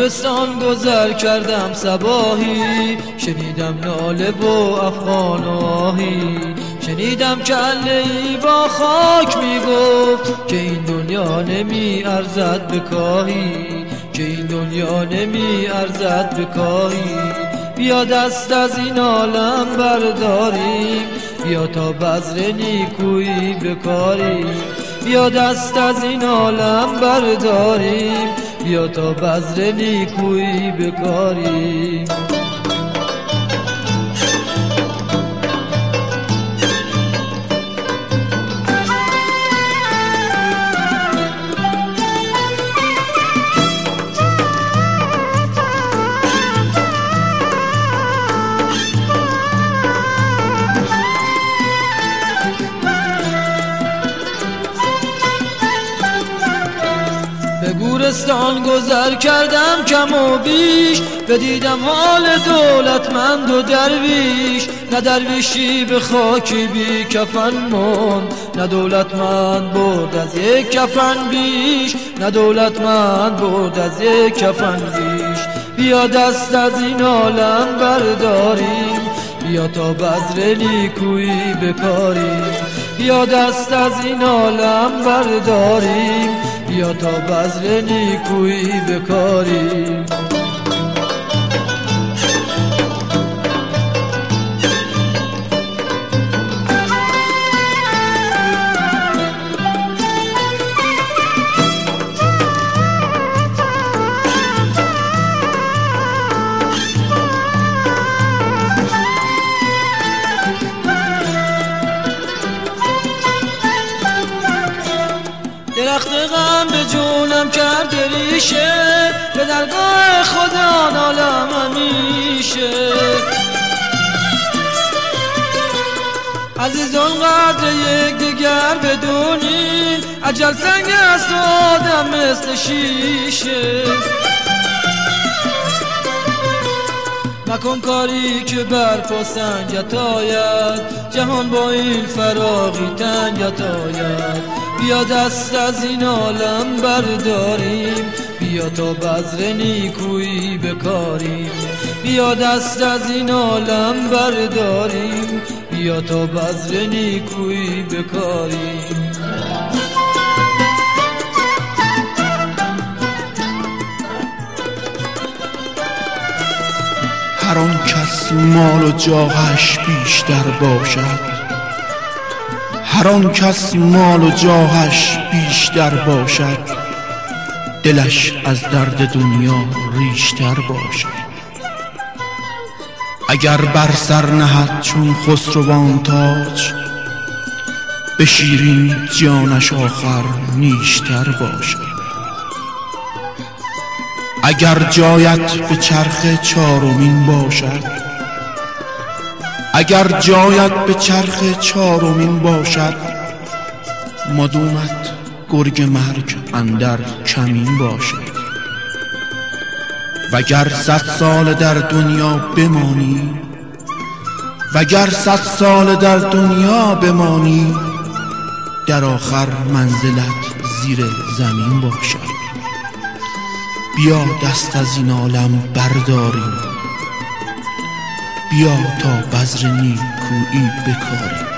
گورستان گذر کردم صباحی، شنیدم ناله و افغان آهی، شنیدم کله‌ای با خاک میگفت که این دنیا نمی ارزد به کاهی، که این دنیا نمی ارزد به کاهی. بیا دست از این عالم برداریم، بیا تا بذر نیکویی بکاریم، بیا دست از این عالم برداریم، بیا تا بذر نیکویی بکاریم. به گورستان گذر کردم کم و بیش، بدیدم حال دولتمند و درویش، نه درویشی به خاکی بی کفن ماند، نه دولتمند برد از یک کفن بیش، نه دولتمند برد از یک کفن بیش. بیا دست از این عالم برداریم، بیا تا بذر نیکویی بکاریم، بیا دست از این عالم برداریم، بیا تا بذر نیکویی بکاریم. درخت غم به جونم کرد ریشه، به درگاه خدا نالم همیشه. عزیزان قدر یک دیگر بدونین، اجل سنگ است و آدم مثل شیشه. مکن کاری که بر پا سنگت آید، جهان با این فراغی تنگت آید. بیا دست از این عالم برداریم، بیا تا بذر نیکویی بکاریم، بیا دست از این عالم برداریم، بیا تا بذر نیکویی بکاریم. هر آن کس مال و جاهش بیشتر باشد، هر آن کس مال و جاهش بیشتر باشد، دلش از درد دنیا ریشتر باشد. اگر بر سر نهد چون خسروان تاج، به شیرین جانش آخر نیشتر باشد. اگر جایت به چرخ چارمین باشد، اگر جایت به چرخ چارمین باشد، مدومت گرگ مرگ اندر کمین باشد. وگر 100 سال در دنیا بمانی، وگر 100 سال در دنیا بمانی، در آخر منزلت زیر زمین باشد. بیا دست از این عالم برداریم، بیا تا بذر نیکویی بکاریم.